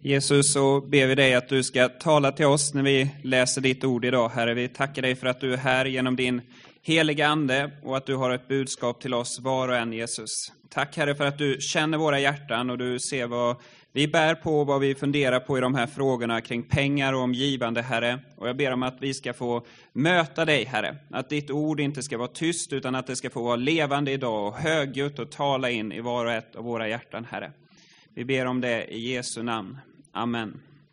Jesus, så ber vi dig att du ska tala till oss när vi läser ditt ord idag, Herre. Vi tackar dig för att du är här genom din heliga ande och att du har ett budskap till oss var och en, Jesus. Tack, Herre, för att du känner våra hjärtan och du ser vad vi bär på, vad vi funderar på i de här frågorna kring pengar och omgivande, Herre. Och jag ber om att vi ska få möta dig, Herre. Att ditt ord inte ska vara tyst utan att det ska få vara levande idag och högljutt och tala in i var och ett av våra hjärtan, Herre. Vi ber om det i Jesu namn. Amen.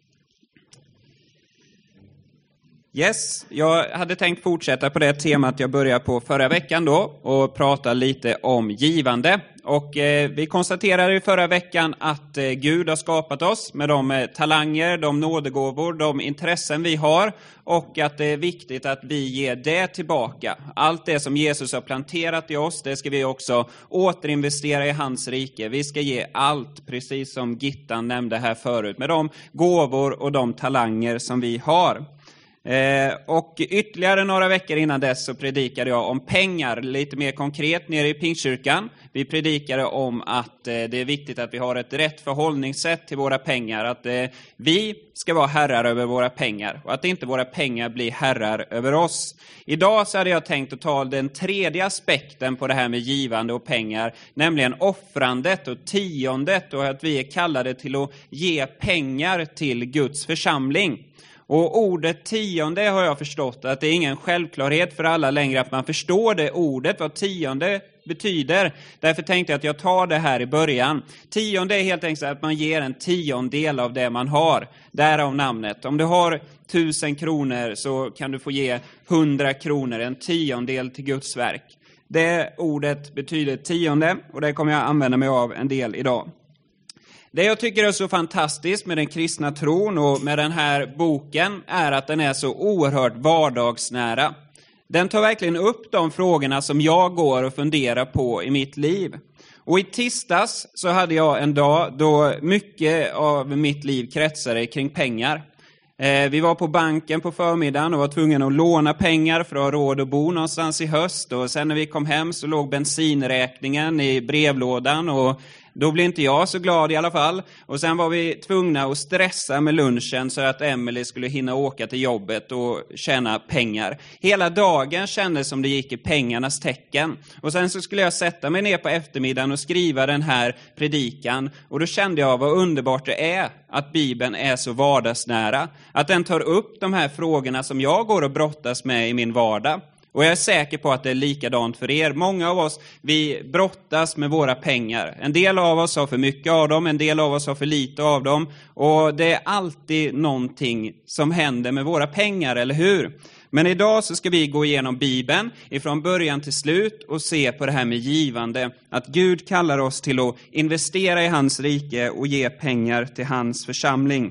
Yes, jag hade tänkt fortsätta på det temat jag började på förra veckan då och prata lite om givande. Och vi konstaterade i förra veckan att Gud har skapat oss med de talanger, de nådegåvor, de intressen vi har och att det är viktigt att vi ger det tillbaka. Allt det som Jesus har planterat i oss, det ska vi också återinvestera i hans rike. Vi ska ge allt, precis som Gittan nämnde här förut, med de gåvor och de talanger som vi har. Och ytterligare några veckor innan dess så predikade jag om pengar lite mer konkret nere i Pingstkyrkan. Vi predikade om att det är viktigt att vi har ett rätt förhållningssätt till våra pengar. Att vi ska vara herrar över våra pengar och att inte våra pengar blir herrar över oss. Idag så hade jag tänkt att ta den tredje aspekten på det här med givande och pengar. Nämligen offrandet och tiondet och att vi är kallade till att ge pengar till Guds församling. Och ordet tionde har jag förstått att det är ingen självklarhet för alla längre att man förstår det ordet, vad tionde betyder. Därför tänkte jag att jag tar det här i början. Tionde är helt enkelt att man ger en tiondel av det man har. Därav namnet. Om du har 1000 kronor så kan du få ge 100 kronor, en tiondel till Guds verk. Det ordet betyder tionde och det kommer jag använda mig av en del idag. Det jag tycker är så fantastiskt med den kristna tron och med den här boken är att den är så oerhört vardagsnära. Den tar verkligen upp de frågorna som jag går och funderar på i mitt liv. Och i tisdags så hade jag en dag då mycket av mitt liv kretsade kring pengar. Vi var på banken på förmiddagen och var tvungna att låna pengar för att ha råd att bo någonstans i höst. Och sen när vi kom hem så låg bensinräkningen i brevlådan och då blev inte jag så glad i alla fall. Och sen var vi tvungna att stressa med lunchen så att Emily skulle hinna åka till jobbet och tjäna pengar. Hela dagen kändes som det gick i pengarnas tecken. Och sen så skulle jag sätta mig ner på eftermiddagen och skriva den här predikan. Och då kände jag vad underbart det är att Bibeln är så vardagsnära. Att den tar upp de här frågorna som jag går och brottas med i min vardag. Och jag är säker på att det är likadant för er. Många av oss, vi brottas med våra pengar. En del av oss har för mycket av dem, en del av oss har för lite av dem. Och det är alltid någonting som händer med våra pengar, eller hur? Men idag så ska vi gå igenom Bibeln ifrån början till slut och se på det här med givande. Att Gud kallar oss till att investera i hans rike och ge pengar till hans församling.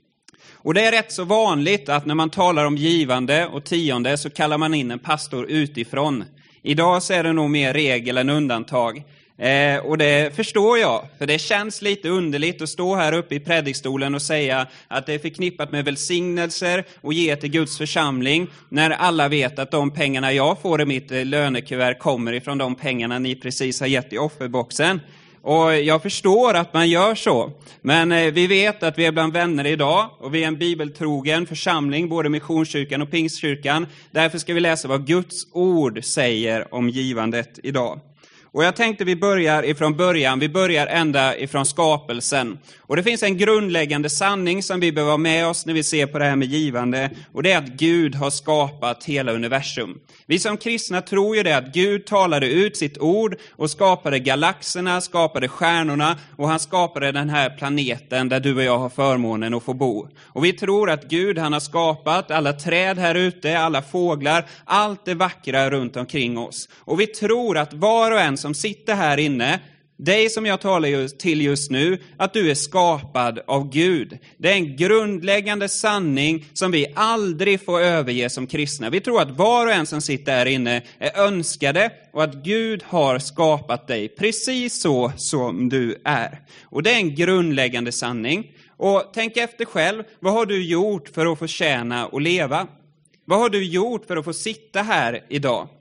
Och det är rätt så vanligt att när man talar om givande och tionde så kallar man in en pastor utifrån. Idag så är det nog mer regel än undantag. Och det förstår jag, för det känns lite underligt att stå här uppe i predikstolen och säga att det är förknippat med välsignelser och ge till Guds församling när alla vet att de pengarna jag får i mitt lönekuvert kommer ifrån de pengarna ni precis har gett i offerboxen. Och jag förstår att man gör så. Men vi vet att vi är bland vänner idag. Och vi är en bibeltrogen församling, både Missionskyrkan och Pingstkyrkan. Därför ska vi läsa vad Guds ord säger om givandet idag. Och jag tänkte vi börjar ifrån början. Vi börjar ända ifrån skapelsen. Och det finns en grundläggande sanning som vi behöver ha med oss när vi ser på det här med givande. Och det är att Gud har skapat hela universum. Vi som kristna tror ju det att Gud talade ut sitt ord och skapade galaxerna, skapade stjärnorna och han skapade den här planeten där du och jag har förmånen att få bo. Och vi tror att Gud, han har skapat alla träd här ute, alla fåglar, allt det vackra runt omkring oss. Och vi tror att var och en som sitter här inne, dig som jag talar till just nu, att du är skapad av Gud. Det är en grundläggande sanning som vi aldrig får överge som kristna. Vi tror att var och en som sitter här inne är önskade och att Gud har skapat dig precis så som du är. Och det är en grundläggande sanning. Och tänk efter själv, vad har du gjort för att få tjäna och leva? Vad har du gjort för att få sitta här idag?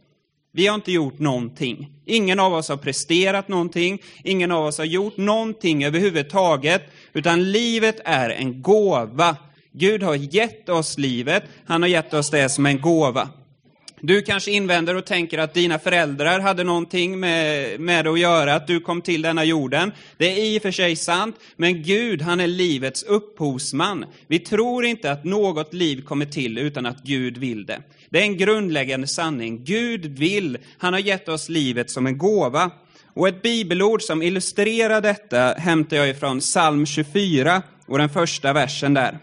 Vi har inte gjort någonting. Ingen av oss har presterat någonting. Ingen av oss har gjort någonting överhuvudtaget. Utan livet är en gåva. Gud har gett oss livet. Han har gett oss det som en gåva. Du kanske invänder och tänker att dina föräldrar hade någonting med att göra, att du kom till denna jorden. Det är i och för sig sant, men Gud, han är livets upphovsman. Vi tror inte att något liv kommer till utan att Gud vill det. Det är en grundläggande sanning. Gud vill, han har gett oss livet som en gåva. Och ett bibelord som illustrerar detta hämtar jag ifrån Psalm 24 och den första versen där.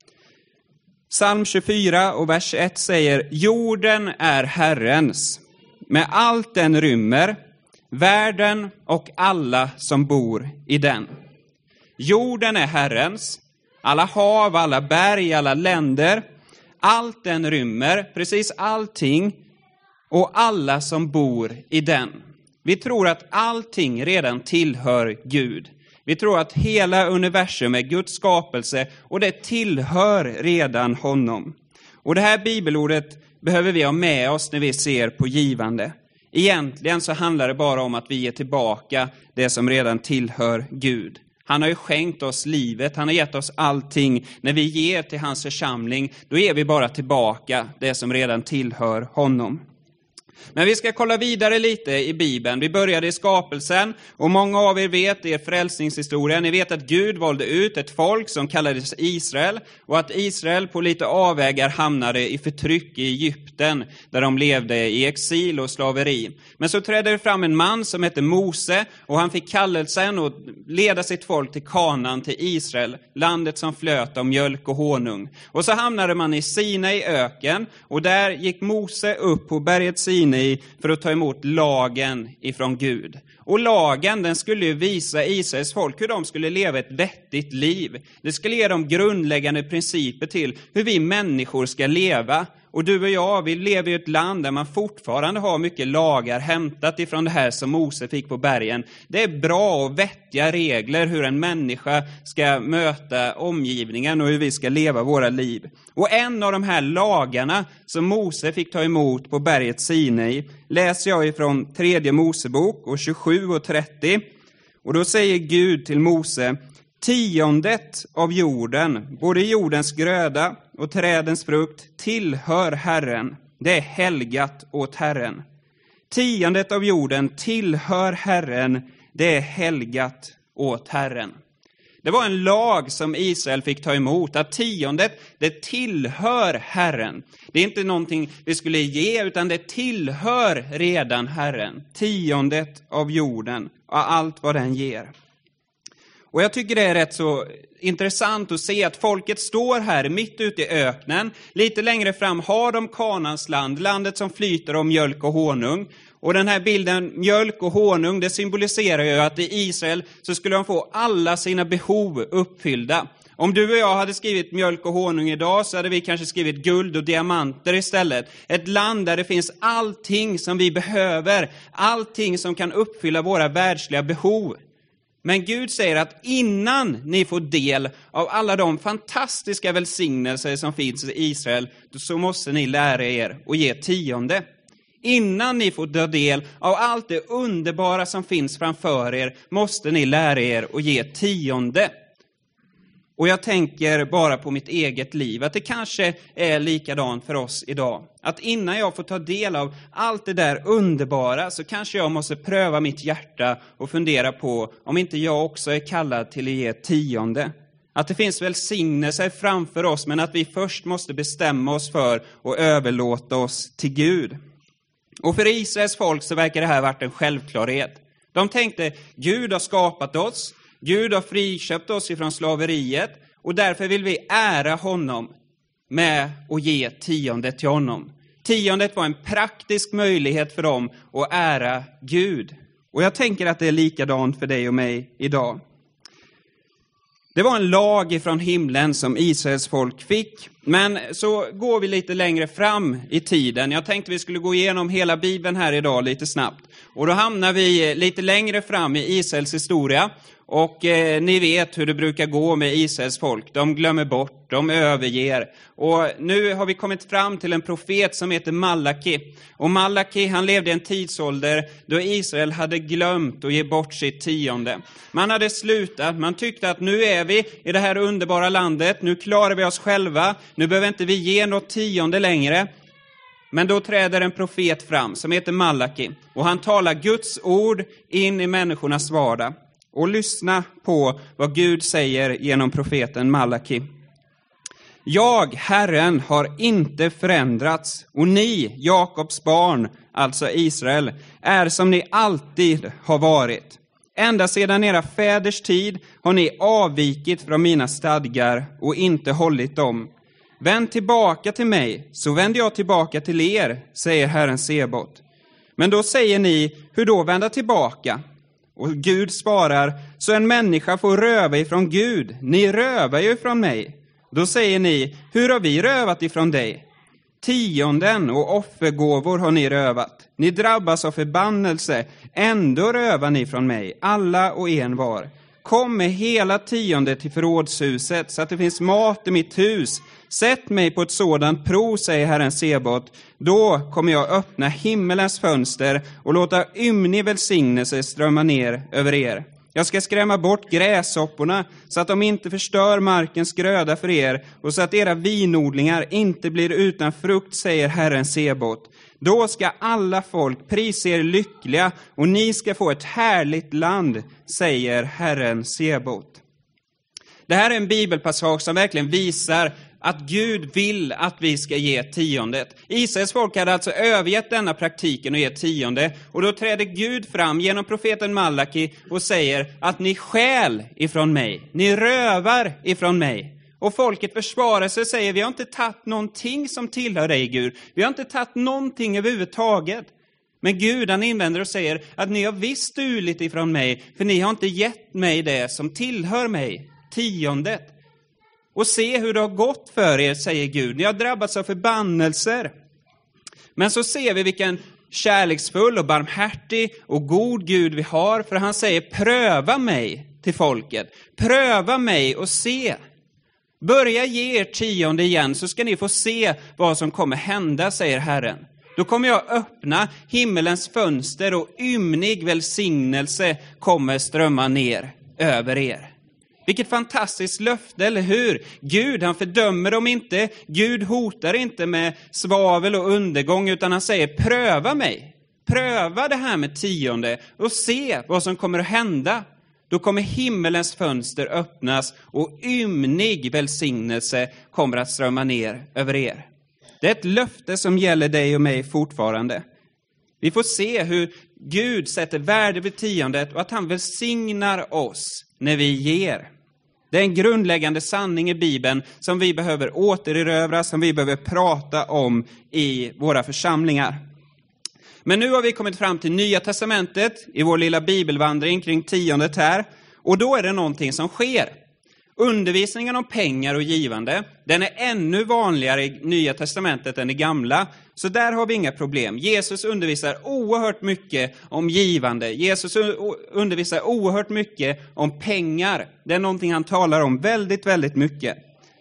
Psalm 24 och vers 1 säger: jorden är Herrens, med allt den rymmer, världen och alla som bor i den. Jorden är Herrens, alla hav, alla berg, alla länder, allt den rymmer, precis allting, och alla som bor i den. Vi tror att allting redan tillhör Gud. Vi tror att hela universum är Guds skapelse och det tillhör redan honom. Och det här bibelordet behöver vi ha med oss när vi ser på givande. Egentligen så handlar det bara om att vi ger tillbaka det som redan tillhör Gud. Han har ju skänkt oss livet, han har gett oss allting. När vi ger till hans församling, då ger vi bara tillbaka det som redan tillhör honom. Men vi ska kolla vidare lite i Bibeln. Vi började i skapelsen och många av er vet er frälsningshistoria. Ni vet att Gud valde ut ett folk som kallades Israel och att Israel på lite avvägar hamnade i förtryck i Egypten där de levde i exil och slaveri. Men så trädde det fram en man som hette Mose och han fick kallelsen att leda sitt folk till Kanaan, till Israel, landet som flöt av mjölk och honung. Och så hamnade man i Sinai öken och där gick Mose upp på berget Sinai för att ta emot lagen ifrån Gud. Och lagen, den skulle ju visa Israels folk hur de skulle leva ett vettigt liv. Det skulle ge dem grundläggande principer till hur vi människor ska leva. Och du och jag, vi lever i ett land där man fortfarande har mycket lagar hämtat ifrån det här som Mose fick på bergen. Det är bra och vettiga regler hur en människa ska möta omgivningen och hur vi ska leva våra liv. Och en av de här lagarna som Mose fick ta emot på berget Sinai läser jag ifrån 3 Mosebok och 27 och 30. Och då säger Gud till Mose: 10:e av jorden, både jordens gröda och trädens frukt, tillhör Herren. Det är helgat åt Herren. 10:e av jorden tillhör Herren. Det är helgat åt Herren. Det var en lag som Israel fick ta emot. Att 10:e, det tillhör Herren. Det är inte någonting vi skulle ge, utan det tillhör redan Herren. 10:e av jorden och allt vad den ger. Och jag tycker det är rätt så intressant att se att folket står här mitt ute i öknen. Lite längre fram har de Kanaans land, landet som flyter om mjölk och honung. Och den här bilden, mjölk och honung, det symboliserar ju att i Israel så skulle de få alla sina behov uppfyllda. Om du och jag hade skrivit mjölk och honung idag så hade vi kanske skrivit guld och diamanter istället. Ett land där det finns allting som vi behöver, allting som kan uppfylla våra världsliga behov. Men Gud säger att innan ni får del av alla de fantastiska välsignelser som finns i Israel, så måste ni lära er att ge 10:e. Innan ni får ta del av allt det underbara som finns framför er, måste ni lära er att ge 10:e. Och jag tänker bara på mitt eget liv, att det kanske är likadant för oss idag. Att innan jag får ta del av allt det där underbara så kanske jag måste pröva mitt hjärta och fundera på om inte jag också är kallad till att ge 10:e. Att det finns välsignelser framför oss, men att vi först måste bestämma oss för att överlåta oss till Gud. Och för Israels folk så verkar det här varit en självklarhet. De tänkte, Gud har skapat oss. Gud har friköpt oss ifrån slaveriet och därför vill vi ära honom med att ge 10:e till honom. 10:e var en praktisk möjlighet för dem att ära Gud. Och jag tänker att det är likadant för dig och mig idag. Det var en lag ifrån himlen som Israels folk fick Men så går vi lite längre fram i tiden. Jag tänkte vi skulle gå igenom hela Bibeln här idag lite snabbt. Och då hamnar vi lite längre fram i Israels historia. Och ni vet hur det brukar gå med Israels folk. De glömmer bort, de överger. Och nu har vi kommit fram till en profet som heter Malaki. Och Malaki, han levde i en tidsålder då Israel hade glömt att ge bort sitt tionde. Man hade slutat, man tyckte att nu är vi i det här underbara landet. Nu klarar vi oss själva, nu behöver inte vi ge något tionde längre. Men då träder en profet fram som heter Malaki. Och han talar Guds ord in i människornas vardag. Och lyssna på vad Gud säger genom profeten Malaki. Jag, Herren, har inte förändrats, och ni, Jakobs barn, alltså Israel, är som ni alltid har varit. Ända sedan era fäders tid har ni avvikit från mina stadgar och inte hållit dem. Vänd tillbaka till mig, så vänder jag tillbaka till er, säger Herren Sebot. Men då säger ni, hur då vända tillbaka? Och Gud svarar, så en människa får röva ifrån Gud. Ni rövar ju ifrån mig. Då säger ni, hur har vi rövat ifrån dig? Tionden och offergåvor har ni rövat. Ni drabbas av förbannelse. Ändå rövar ni från mig, alla och en var. Kom med hela tionde till förrådshuset så att det finns mat i mitt hus. Sätt mig på ett sådant prov, säger Herren Sebot. Då kommer jag öppna himmelens fönster och låta ymnig välsignelse strömma ner över er. Jag ska skrämma bort gräshopporna så att de inte förstör markens gröda för er och så att era vinodlingar inte blir utan frukt, säger Herren Sebot. Då ska alla folk prisa er lyckliga och ni ska få ett härligt land, säger Herren Sebot. Det här är en bibelpassage som verkligen visar att Gud vill att vi ska ge tiondet. Israels folk hade alltså övergett denna praktiken och ge tionde. Och då träder Gud fram genom profeten Malaki och säger att ni stjäl ifrån mig. Ni rövar ifrån mig. Och folket försvarar sig och säger, vi har inte tagit någonting som tillhör dig, Gud. Vi har inte tagit någonting överhuvudtaget. Men Gud, han invänder och säger att ni har visst stulit ifrån mig, för ni har inte gett mig det som tillhör mig, tiondet. Och se hur det har gått för er, säger Gud. Ni har drabbats av förbannelser. Men så ser vi vilken kärleksfull och barmhärtig och god Gud vi har. För han säger, pröva mig till folket. Pröva mig och se. Börja ge er tionde igen så ska ni få se vad som kommer hända, säger Herren. Då kommer jag öppna himmelens fönster och ymnig välsignelse kommer strömma ner över er. Vilket fantastiskt löfte, eller hur? Gud, han fördömer dem inte. Gud hotar inte med svavel och undergång, utan han säger, pröva mig. Pröva det här med tionde och se vad som kommer att hända. Då kommer himmelens fönster öppnas och ymnig välsignelse kommer att strömma ner över er. Det är ett löfte som gäller dig och mig fortfarande. Vi får se hur Gud sätter värde vid tiondet och att han välsignar oss när vi ger. Det är en grundläggande sanning i Bibeln som vi behöver återerövra, som vi behöver prata om i våra församlingar. Men nu har vi kommit fram till Nya testamentet i vår lilla bibelvandring kring tiondet här. Och då är det någonting som sker. Undervisningen om pengar och givande, den är ännu vanligare i Nya testamentet än i Gamla. Så där har vi inga problem. Jesus undervisar oerhört mycket om givande. Jesus undervisar oerhört mycket om pengar. Det är någonting han talar om väldigt, väldigt mycket.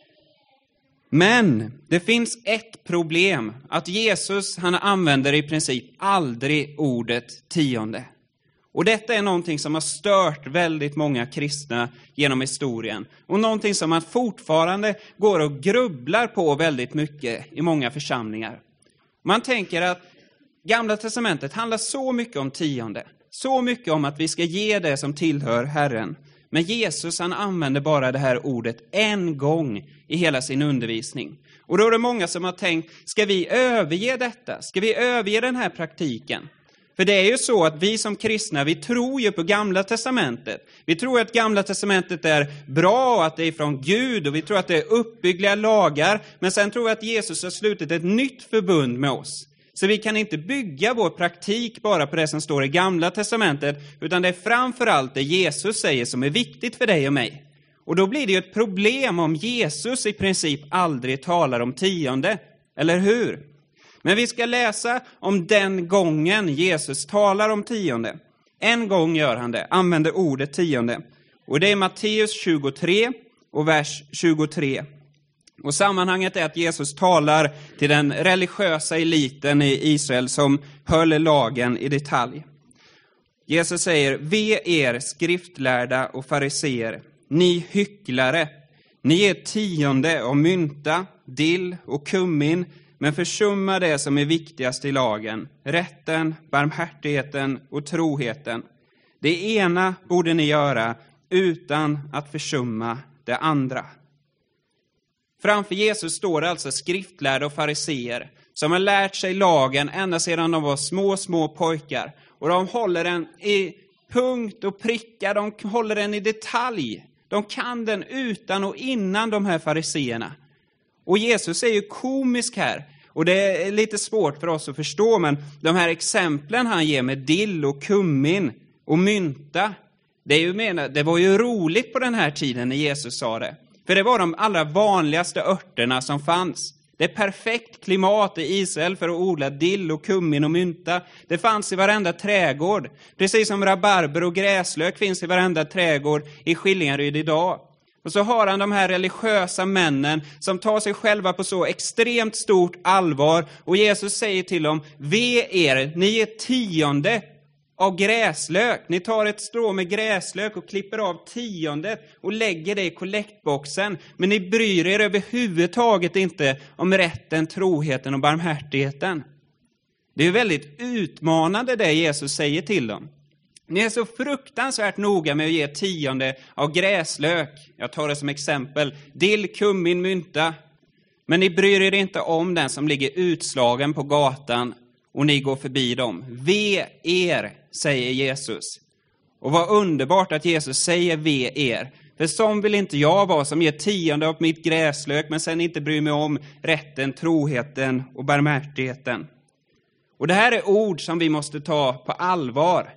Men det finns ett problem. Att Jesus, han använder i princip aldrig ordet tionde. Och detta är någonting som har stört väldigt många kristna genom historien. Och någonting som man fortfarande går och grubblar på väldigt mycket i många församlingar. Man tänker att Gamla testamentet handlar så mycket om tionde. Så mycket om att vi ska ge det som tillhör Herren. Men Jesus, han använder bara det här ordet en gång i hela sin undervisning. Och då är det många som har tänkt, ska vi överge detta? Ska vi överge den här praktiken? För det är ju så att vi som kristna, vi tror ju på Gamla testamentet. Vi tror att Gamla testamentet är bra och att det är från Gud. Och vi tror att det är uppbyggliga lagar. Men sen tror vi att Jesus har slutit ett nytt förbund med oss. Så vi kan inte bygga vår praktik bara på det som står i Gamla testamentet. Utan det är framförallt det Jesus säger som är viktigt för dig och mig. Och då blir det ju ett problem om Jesus i princip aldrig talar om tionde, eller hur? Men vi ska läsa om den gången Jesus talar om tionde. En gång gör han det, använder ordet tionde. Och det är Matteus 23 och vers 23. Och sammanhanget är att Jesus talar till den religiösa eliten i Israel som höll lagen i detalj. Jesus säger: ve er skriftlärda och fariseer, ni hycklare. Ni ger tionde av mynta, dill och kummin, men försummar det som är viktigast i lagen, rätten, barmhärtigheten och troheten. Det ena borde ni göra utan att försumma det andra. Framför Jesus står alltså skriftlärda och fariseer som har lärt sig lagen ända sedan de var små pojkar. Och de håller den i punkt och pricka, de håller den i detalj. De kan den utan och innan, de här fariseerna. Och Jesus är ju komisk här. Och det är lite svårt för oss att förstå, men de här exemplen han ger med dill och kummin och mynta, det var ju roligt på den här tiden när Jesus sa det. För det var de allra vanligaste örterna som fanns. Det är perfekt klimat i Israel för att odla dill och kummin och mynta. Det fanns i varenda trädgård. Precis som rabarber och gräslök finns i varenda trädgård i Skillingaryd idag. Och så har han de här religiösa männen som tar sig själva på så extremt stort allvar. Och Jesus säger till dem: ve er, ni är tionde av gräslök. Ni tar ett strå med gräslök och klipper av tiondet och lägger det i kollektboxen. Men ni bryr er överhuvudtaget inte om rätten, troheten och barmhärtigheten. Det är väldigt utmanande det Jesus säger till dem. Ni är så fruktansvärt noga med att ge tionde av gräslök. Jag tar det som exempel. Dill, kummin, mynta. Men ni bryr er inte om den som ligger utslagen på gatan och ni går förbi dem. Ve er, säger Jesus. Och vad underbart att Jesus säger ve er. För som vill inte jag vara, som ger tionde av mitt gräslök men sen inte bryr mig om rätten, troheten och barmhärtigheten. Och det här är ord som vi måste ta på allvar.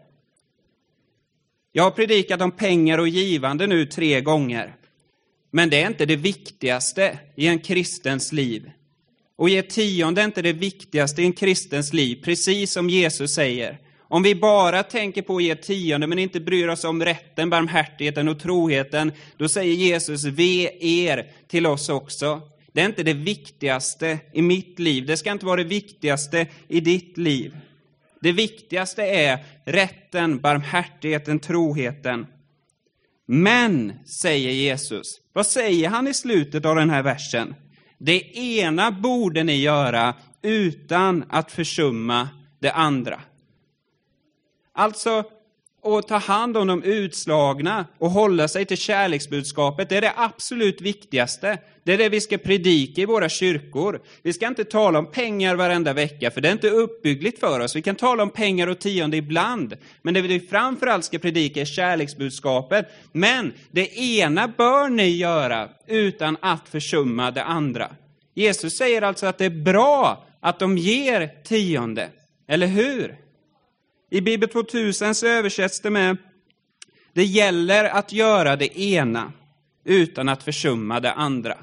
Jag har predikat om pengar och givande nu 3 gånger. Men det är inte det viktigaste i en kristens liv. Och ge tionde är inte det viktigaste i en kristens liv, precis som Jesus säger. Om vi bara tänker på att ge tionde men inte bryr oss om rätten, barmhärtigheten och troheten, då säger Jesus ve er till oss också. Det är inte det viktigaste i mitt liv. Det ska inte vara det viktigaste i ditt liv. Det viktigaste är rätten, barmhärtigheten, troheten. Men, säger Jesus, vad säger han i slutet av den här versen? Det ena borde ni göra utan att försumma det andra. Alltså, att ta hand om de utslagna och hålla sig till kärleksbudskapet, det är det absolut viktigaste. Det är det vi ska predika i våra kyrkor. Vi ska inte tala om pengar varenda vecka, för det är inte uppbyggligt för oss. Vi kan tala om pengar och tionde ibland, men det vi framförallt ska predika är kärleksbudskapet. Men det ena bör ni göra utan att försumma det andra. Jesus säger alltså att det är bra att de ger tionde, eller hur? I Bibel 2000 så översätts det med: det gäller att göra det ena utan att försumma det andra.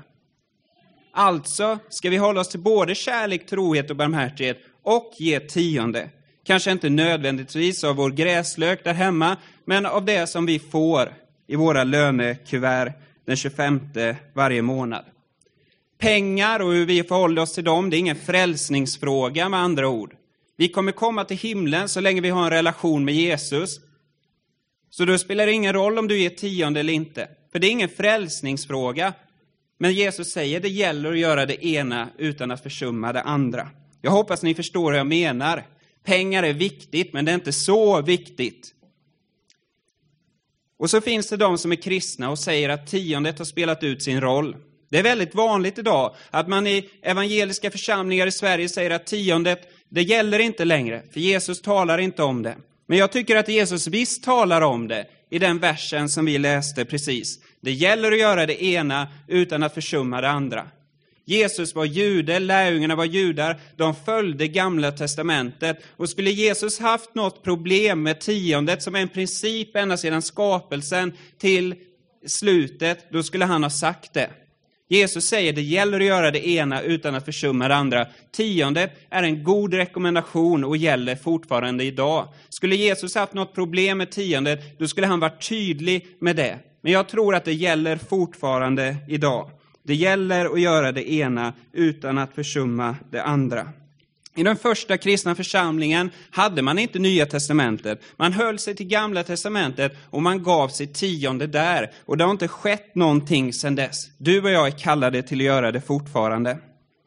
Alltså ska vi hålla oss till både kärlek, trohet och barmhärtighet och ge tionde. Kanske inte nödvändigtvis av vår gräslök där hemma, men av det som vi får i våra lönekuvert den 25 varje månad. Pengar och hur vi förhåller oss till dem, det är ingen frälsningsfråga med andra ord. Vi kommer komma till himlen så länge vi har en relation med Jesus. Så då spelar det ingen roll om du ger tionde eller inte. För det är ingen frälsningsfråga. Men Jesus säger det gäller att göra det ena utan att försumma det andra. Jag hoppas ni förstår vad jag menar. Pengar är viktigt, men det är inte så viktigt. Och så finns det de som är kristna och säger att tiondet har spelat ut sin roll. Det är väldigt vanligt idag att man i evangeliska församlingar i Sverige säger att tiondet, det gäller inte längre, för Jesus talar inte om det. Men jag tycker att Jesus visst talar om det i den versen som vi läste precis. Det gäller att göra det ena utan att försumma det andra. Jesus var jude, lärjungarna var judar, de följde Gamla testamentet. Och skulle Jesus haft något problem med tiondet som är en princip ända sedan skapelsen till slutet, då skulle han ha sagt det. Jesus säger det gäller att göra det ena utan att försumma det andra. Tiondet är en god rekommendation och gäller fortfarande idag. Skulle Jesus haft något problem med tiondet, då skulle han varit tydlig med det. Men jag tror att det gäller fortfarande idag. Det gäller att göra det ena utan att försumma det andra. I den första kristna församlingen hade man inte Nya testamentet. Man höll sig till Gamla testamentet och man gav sitt tionde där. Och det har inte skett någonting sedan dess. Du och jag är kallade till att göra det fortfarande.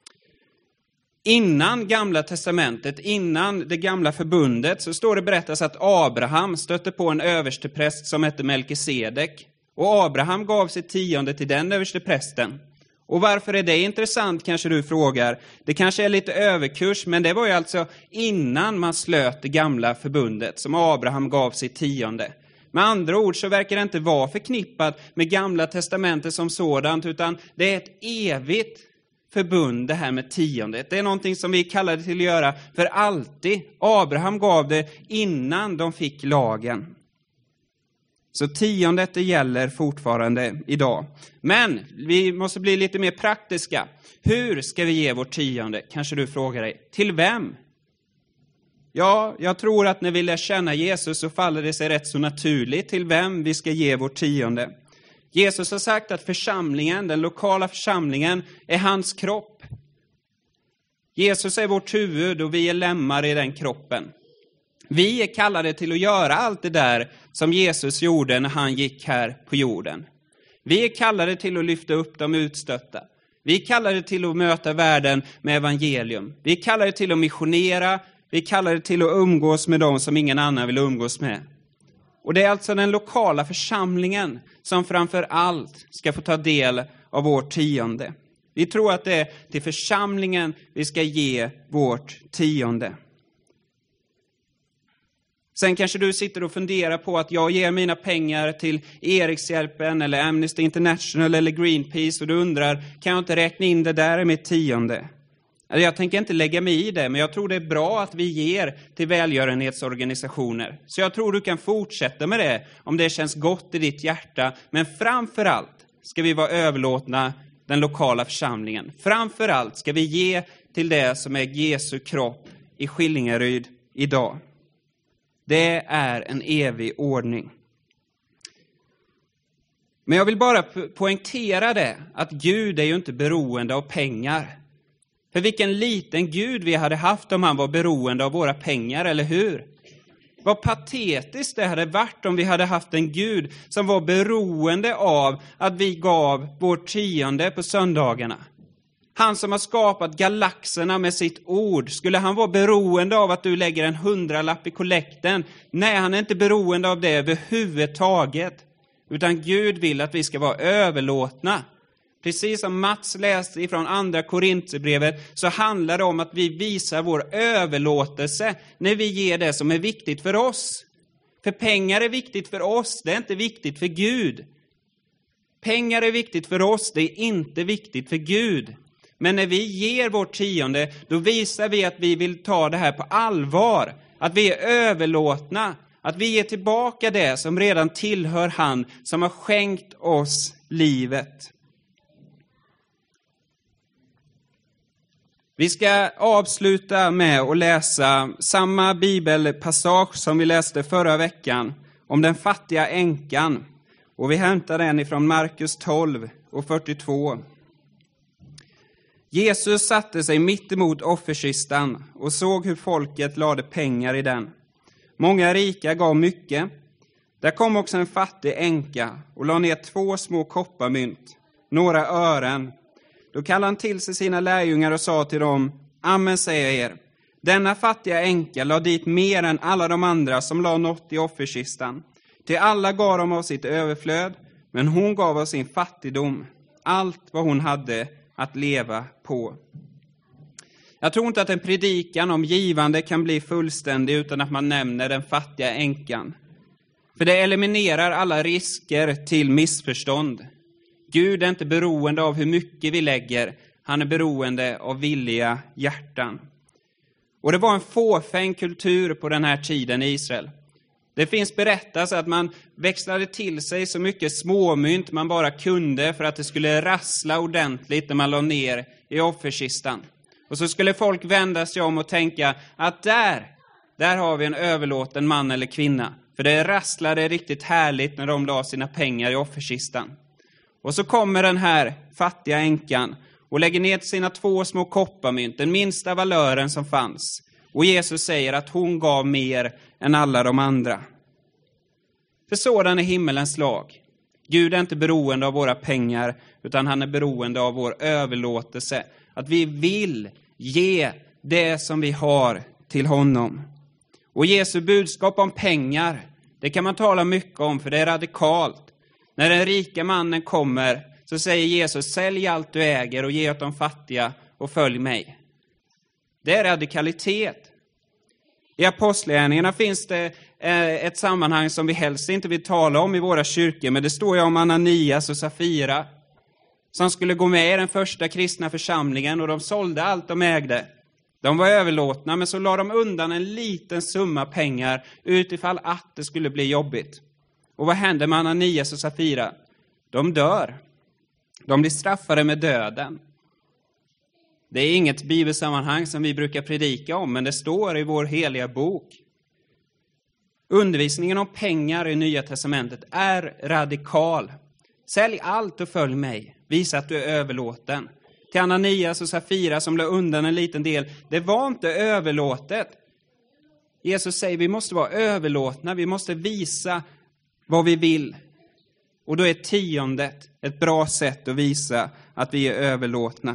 Innan Gamla testamentet, innan det gamla förbundet, så står det berättas att Abraham stötte på en överstepräst som hette Melkisedek. Och Abraham gav sitt tionde till den översteprästen. Och varför är det intressant, kanske du frågar. Det kanske är lite överkurs, men det var ju alltså innan man slöt det gamla förbundet som Abraham gav sitt tionde. Med andra ord så verkar det inte vara förknippat med Gamla testamentet som sådant, utan det är ett evigt förbund det här med tiondet. Det är någonting som vi kallar det till att göra för alltid. Abraham gav det innan de fick lagen. Så tiondet det gäller fortfarande idag. Men vi måste bli lite mer praktiska. Hur ska vi ge vårt tionde? Kanske du frågar dig. Till vem? Ja, jag tror att när vi lär känna Jesus så faller det sig rätt så naturligt till vem vi ska ge vårt tionde. Jesus har sagt att församlingen, den lokala församlingen, är hans kropp. Jesus är vårt huvud och vi är lemmar i den kroppen. Vi är kallade till att göra allt det där som Jesus gjorde när han gick här på jorden. Vi är kallade till att lyfta upp de utstötta. Vi är kallade till att möta världen med evangelium. Vi är kallade till att missionera. Vi är kallade till att umgås med dem som ingen annan vill umgås med. Och det är alltså den lokala församlingen som framför allt ska få ta del av vårt tionde. Vi tror att det är till församlingen vi ska ge vårt tionde. Sen kanske du sitter och funderar på att jag ger mina pengar till Erikshjälpen eller Amnesty International eller Greenpeace och du undrar, kan jag inte räkna in det där i mitt tionde? Jag tänker inte lägga mig i det, men jag tror det är bra att vi ger till välgörenhetsorganisationer. Så jag tror du kan fortsätta med det om det känns gott i ditt hjärta. Men framförallt ska vi vara överlåtna den lokala församlingen. Framförallt ska vi ge till det som är Jesu kropp i Skillingaryd idag. Det är en evig ordning. Men jag vill bara poängtera det, att Gud är ju inte beroende av pengar. För vilken liten Gud vi hade haft om han var beroende av våra pengar, eller hur? Vad patetiskt det hade varit om vi hade haft en Gud som var beroende av att vi gav vårt tionde på söndagarna. Han som har skapat galaxerna med sitt ord, skulle han vara beroende av att du lägger en 100-lapp i kollekten? Nej, han är inte beroende av det överhuvudtaget. Utan Gud vill att vi ska vara överlåtna. Precis som Mats läste ifrån andra Korinthierbrevet så handlar det om att vi visar vår överlåtelse när vi ger det som är viktigt för oss. För pengar är viktigt för oss, det är inte viktigt för Gud. Pengar är viktigt för oss, det är inte viktigt för Gud. Men när vi ger vårt tionde, då visar vi att vi vill ta det här på allvar. Att vi är överlåtna. Att vi ger tillbaka det som redan tillhör han som har skänkt oss livet. Vi ska avsluta med att läsa samma bibelpassage som vi läste förra veckan om den fattiga änkan. Och vi hämtar den ifrån Markus 12 och 42. Jesus satte sig mitt emot offerkistan och såg hur folket lade pengar i den. Många rika gav mycket. Där kom också en fattig änka och la ner 2 små kopparmynt, några ören. Då kallade han till sig sina lärjungar och sa till dem: Amen säger jag er, denna fattiga änka la dit mer än alla de andra som la något i offerkistan. Till alla gav de av sitt överflöd, men hon gav av sin fattigdom allt vad hon hade att leva på. Jag tror inte att en predikan om givande kan bli fullständig utan att man nämner den fattiga änkan. För det eliminerar alla risker till missförstånd. Gud är inte beroende av hur mycket vi lägger. Han är beroende av villiga hjärtan. Och det var en fåfäng kultur på den här tiden i Israel. Det finns berättelser att man växlade till sig så mycket småmynt man bara kunde för att det skulle rassla ordentligt när man la ner i offerkistan. Och så skulle folk vända sig om och tänka att där har vi en överlåten man eller kvinna. För det rasslade riktigt härligt när de la sina pengar i offerkistan. Och så kommer den här fattiga änkan och lägger ner sina 2 små kopparmynt, den minsta valören som fanns. Och Jesus säger att hon gav mer än alla de andra. För sådan är himmelens lag. Gud är inte beroende av våra pengar, utan han är beroende av vår överlåtelse. Att vi vill ge det som vi har till honom. Och Jesu budskap om pengar, det kan man tala mycket om, för det är radikalt. När den rika mannen kommer så säger Jesus: sälj allt du äger och ge åt de fattiga och följ mig. Det är radikalitet. I apostlagärningarna finns det ett sammanhang som vi helst inte vill tala om i våra kyrkor. Men det står ju om Ananias och Safira som skulle gå med i den första kristna församlingen, och de sålde allt de ägde. De var överlåtna, men så la de undan en liten summa pengar utifall att det skulle bli jobbigt. Och vad händer med Ananias och Safira? De dör. De blir straffade med döden. Det är inget bibelsammanhang som vi brukar predika om, men det står i vår heliga bok. Undervisningen om pengar i Nya testamentet är radikal. Sälj allt och följ mig. Visa att du är överlåten. Till Ananias och Safira som la undan en liten del, det var inte överlåtet. Jesus säger vi måste vara överlåtna, vi måste visa vad vi vill. Och då är 10:e ett bra sätt att visa att vi är överlåtna.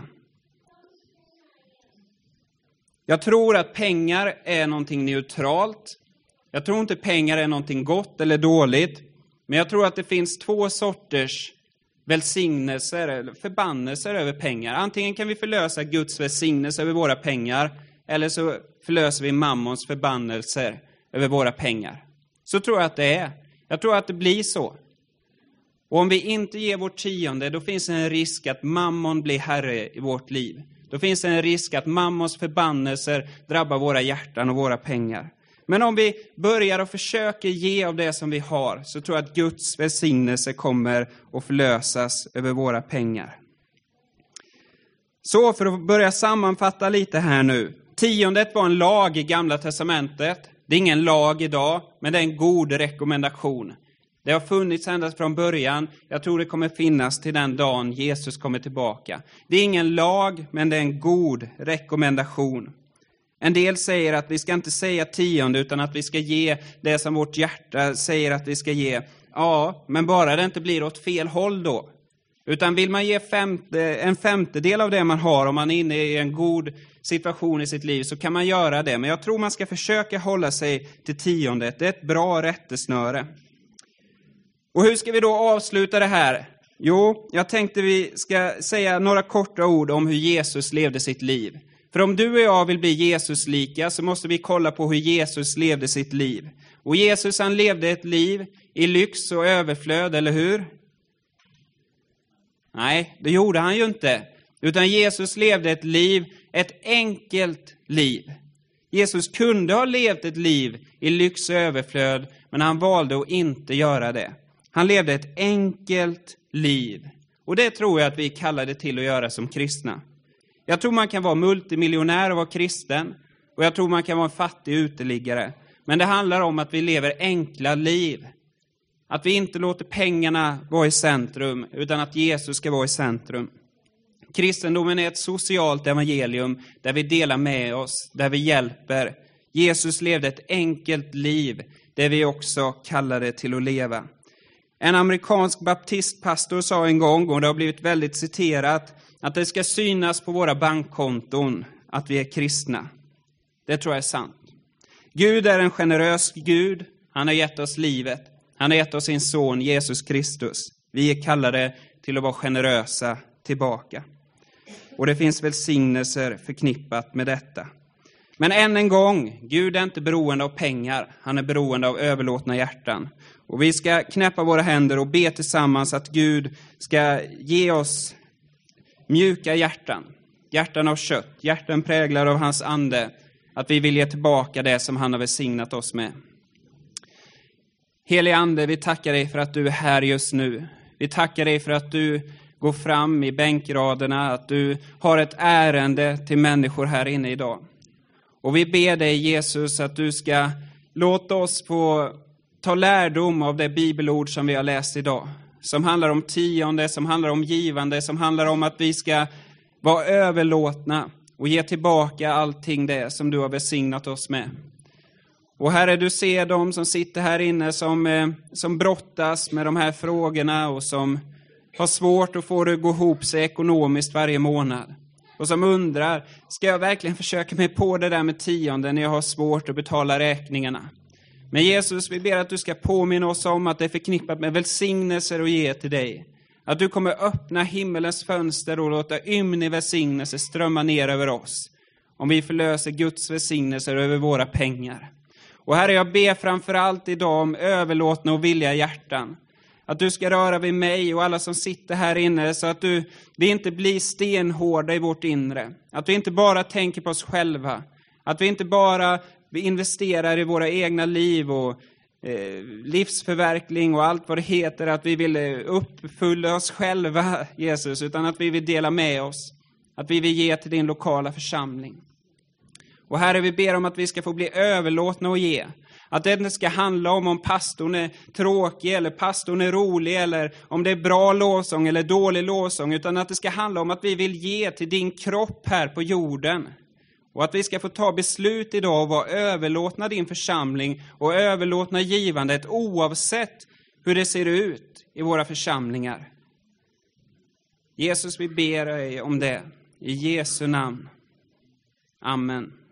Jag tror att pengar är någonting neutralt. Jag tror inte pengar är någonting gott eller dåligt. Men jag tror att det finns 2 sorters välsignelser eller förbannelser över pengar. Antingen kan vi förlösa Guds välsignelse över våra pengar, eller så förlöser vi mammons förbannelser över våra pengar. Så tror jag att det är. Jag tror att det blir så. Och om vi inte ger vårt 10:e, då finns en risk att mammon blir herre i vårt liv. Då finns en risk att mammons förbannelser drabbar våra hjärtan och våra pengar. Men om vi börjar och försöker ge av det som vi har, så tror jag att Guds välsignelse kommer att förlösas över våra pengar. Så för att börja sammanfatta lite här nu. 10:e var en lag i Gamla testamentet. Det är ingen lag idag, men det är en god rekommendation. Det har funnits ända från början. Jag tror det kommer finnas till den dagen Jesus kommer tillbaka. Det är ingen lag, men det är en god rekommendation. En del säger att vi ska inte säga 10:e utan att vi ska ge det som vårt hjärta säger att vi ska ge. Ja, men bara det inte blir åt fel håll då. Utan vill man ge en femtedel av det man har, om man är inne i en god situation i sitt liv, så kan man göra det. Men jag tror man ska försöka hålla sig till 10:e. Det är ett bra rättesnöre. Och hur ska vi då avsluta det här? Jo, jag tänkte vi ska säga några korta ord om hur Jesus levde sitt liv. För om du och jag vill bli Jesus-lika så måste vi kolla på hur Jesus levde sitt liv. Och Jesus, han levde ett liv i lyx och överflöd, eller hur? Nej, det gjorde han ju inte. Utan Jesus levde ett enkelt liv. Jesus kunde ha levt ett liv i lyx och överflöd, men han valde att inte göra det. Han levde ett enkelt liv. Och det tror jag att vi kallade till att göra som kristna. Jag tror man kan vara multimiljonär och vara kristen. Och jag tror man kan vara en fattig uteliggare. Men det handlar om att vi lever enkla liv. Att vi inte låter pengarna vara i centrum, utan att Jesus ska vara i centrum. Kristendomen är ett socialt evangelium där vi delar med oss, där vi hjälper. Jesus levde ett enkelt liv, där vi också kallar det till att leva. En amerikansk baptistpastor sa en gång, och det har blivit väldigt citerat, att det ska synas på våra bankkonton att vi är kristna. Det tror jag är sant. Gud är en generös Gud. Han har gett oss livet. Han har gett oss sin son Jesus Kristus. Vi är kallade till att vara generösa tillbaka. Och det finns välsignelser förknippat med detta. Men än en gång, Gud är inte beroende av pengar. Han är beroende av överlåtna hjärtan. Och vi ska knäppa våra händer och be tillsammans att Gud ska ge oss mjuka hjärtan. Hjärtan av kött, hjärtan präglade av hans ande. Att vi vill ge tillbaka det som han har välsignat oss med. Helige Ande, vi tackar dig för att du är här just nu. Vi tackar dig för att du går fram i bänkraderna, att du har ett ärende till människor här inne idag. Och vi ber dig, Jesus, att du ska låta oss få ta lärdom av det bibelord som vi har läst idag. Som handlar om tionde, som handlar om givande, som handlar om att vi ska vara överlåtna och ge tillbaka allting det som du har välsignat oss med. Och Herre, du ser de som sitter här inne som brottas med de här frågorna och som har svårt att få det att gå ihop sig ekonomiskt varje månad. Och som undrar, ska jag verkligen försöka mig på det där med tionde när jag har svårt att betala räkningarna? Men Jesus, vi ber att du ska påminna oss om att det är förknippat med välsignelser att ge till dig. Att du kommer öppna himmelens fönster och låta ymnig välsignelse strömma ner över oss. Om vi förlöser Guds välsignelser över våra pengar. Och Herre, jag ber framförallt idag om överlåtna och villiga hjärtan. Att du ska röra vid mig och alla som sitter här inne så att vi inte blir stenhårda i vårt inre. Att vi inte bara tänker på oss själva. Att vi inte bara investerar i våra egna liv och livsförverkling och allt vad det heter. Att vi vill uppfylla oss själva, Jesus, utan att vi vill dela med oss. Att vi vill ge till din lokala församling. Och Herre, vi ber om att vi ska få bli överlåtna och ge. Att det inte ska handla om pastorn är tråkig eller pastorn är rolig eller om det är bra lovsång eller dålig lovsång. Utan att det ska handla om att vi vill ge till din kropp här på jorden. Och att vi ska få ta beslut idag och vara överlåtna din församling och överlåtna givandet oavsett hur det ser ut i våra församlingar. Jesus, vi ber dig om det. I Jesu namn. Amen.